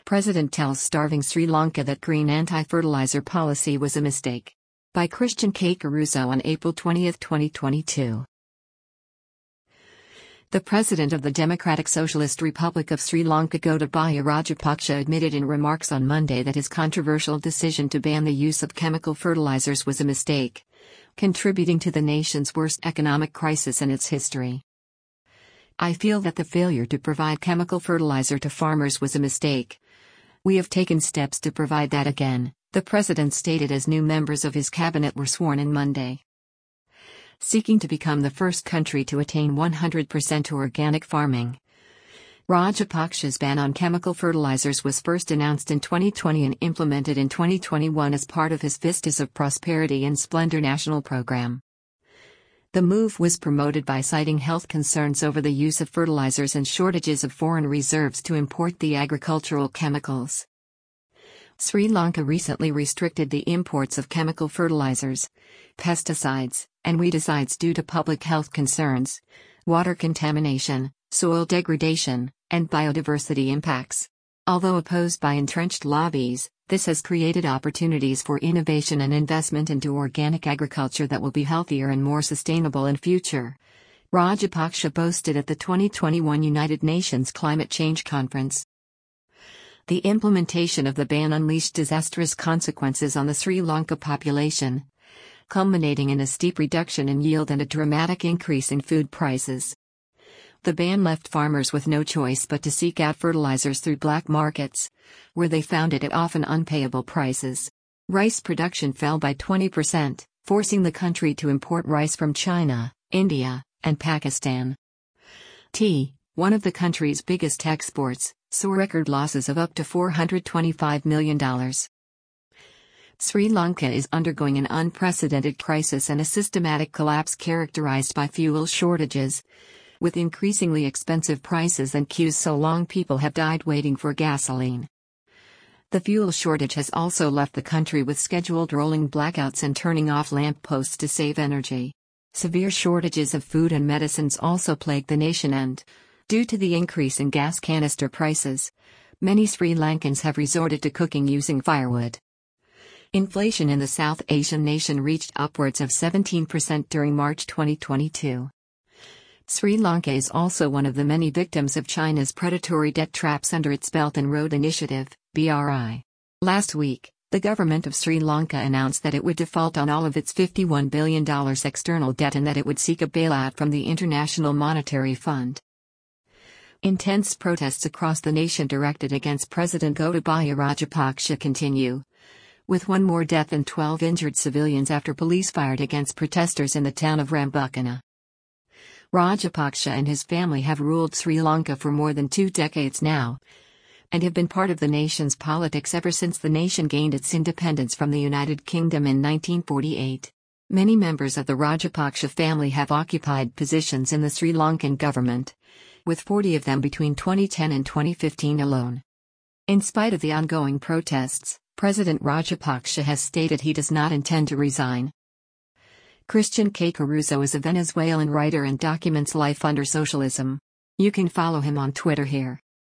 President tells starving Sri Lanka that green anti-fertilizer policy was a mistake. By Christian K. Caruso on April 20, 2022. The president of the Democratic Socialist Republic of Sri Lanka, Gotabaya Rajapaksa, admitted in remarks on Monday that his controversial decision to ban the use of chemical fertilizers was a mistake, contributing to the nation's worst economic crisis in its history. "I feel that the failure to provide chemical fertilizer to farmers was a mistake. We have taken steps to provide that again," the president stated as new members of his cabinet were sworn in Monday. Seeking to become the first country to attain 100% organic farming, Rajapaksa's ban on chemical fertilizers was first announced in 2020 and implemented in 2021 as part of his Vistas of Prosperity and Splendor national program. The move was promoted by citing health concerns over the use of fertilizers and shortages of foreign reserves to import the agricultural chemicals. Sri Lanka recently restricted the imports of chemical fertilizers, pesticides, and weedicides due to public health concerns, water contamination, soil degradation, and biodiversity impacts. Although opposed by entrenched lobbies, this has created opportunities for innovation and investment into organic agriculture that will be healthier and more sustainable in future, Rajapaksa boasted at the 2021 United Nations Climate Change Conference. The implementation of the ban unleashed disastrous consequences on the Sri Lanka population, culminating in a steep reduction in yield and a dramatic increase in food prices. The ban left farmers with no choice but to seek out fertilizers through black markets, where they found it at often unpayable prices. Rice production fell by 20%, forcing the country to import rice from China, India, and Pakistan. Tea, one of the country's biggest exports, saw record losses of up to $425 million. Sri Lanka is undergoing an unprecedented crisis and a systematic collapse characterized by fuel shortages, with increasingly expensive prices and queues so long people have died waiting for gasoline. The fuel shortage has also left the country with scheduled rolling blackouts and turning off lamp posts to save energy. Severe shortages of food and medicines also plague the nation and, due to the increase in gas canister prices, many Sri Lankans have resorted to cooking using firewood. Inflation in the South Asian nation reached upwards of 17% during March 2022. Sri Lanka is also one of the many victims of China's predatory debt traps under its Belt and Road Initiative, BRI. Last week, the government of Sri Lanka announced that it would default on all of its $51 billion external debt and that it would seek a bailout from the International Monetary Fund. Intense protests across the nation directed against President Gotabaya Rajapaksa continue, with one more death and 12 injured civilians after police fired against protesters in the town of Rambukana. Rajapaksa and his family have ruled Sri Lanka for more than 2 decades now, and have been part of the nation's politics ever since the nation gained its independence from the United Kingdom in 1948. Many members of the Rajapaksa family have occupied positions in the Sri Lankan government, with 40 of them between 2010 and 2015 alone. In spite of the ongoing protests, President Rajapaksa has stated he does not intend to resign. Christian K. Caruso is a Venezuelan writer and documents life under socialism. You can follow him on Twitter here.